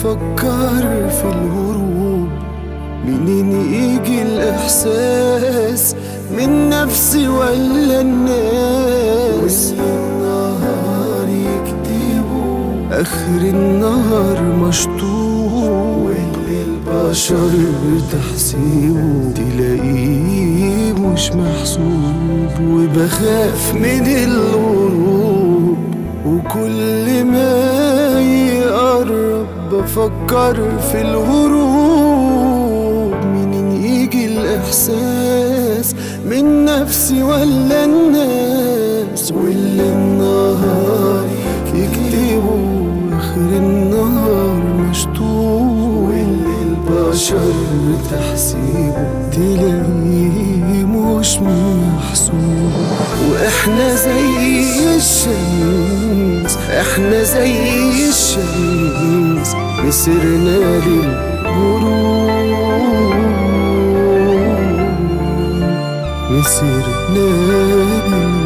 بفكر في الهروب، منين يجي الإحساس؟ من نفسي ولا الناس؟ واللي النهار يكتبه آخر النهار مشطوب، واللي البشر تحسيبه تلاقيه مش محسوب. وبخاف من الغروب، وكل ما يقرب بفكر في الهروب، منين يجي الإحساس؟ من نفسي ولا الناس؟ واللي النهار يكتبه آخر النهار مشطوب، واللي البشر تحسيبه تلاقيه مش محسوب. واحنا زي الشمس، احنا زي الشمس، مسرنا للغروب، مسرنا للغروب.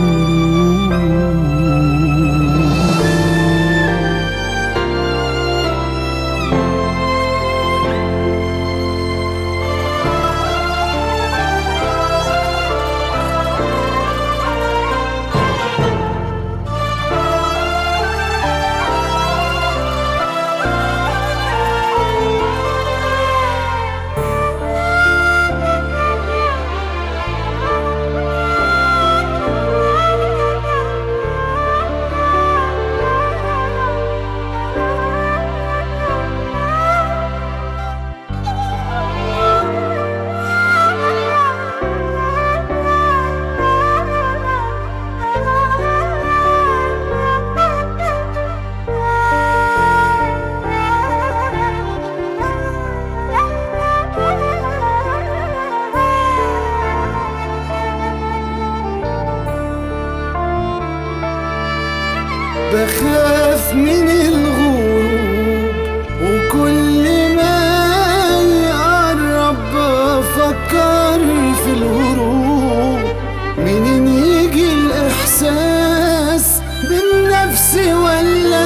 بخاف من الغروب، وكل ما يقرب بفكر في الهروب، منين يجي الإحساس؟ بالنفس ولا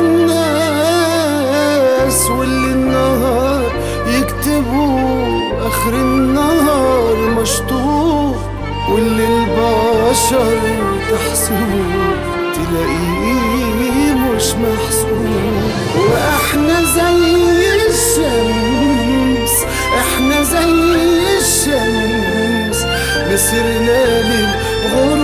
الناس؟ واللي النهار يكتبوا آخر النهار مشطوب، واللي البشر تحسبه تلاقيه مش محسوب. واحنا زي الشمس، احنا زي الشمس، مسرنا للغروب.